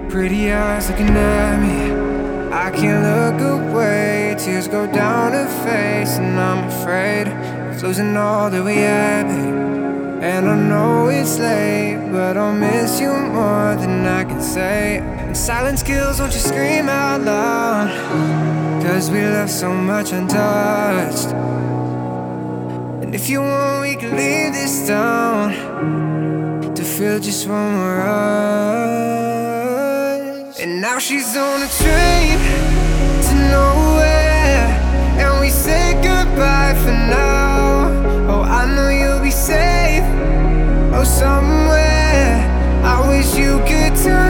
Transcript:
Pretty eyes looking at me, I can't look away. Tears go down her face, and I'm afraid of losing all that we had, babe. And I know it's late, but I'll miss you more than I can say. And silence kills, won't you scream out loud? 'Cause we left so much untouched. And if you want, we can leave this town to feel just one more rush. And now she's on a train to nowhere, and we say goodbye for now. Oh, I know you'll be safe, oh, somewhere. I wish you could turn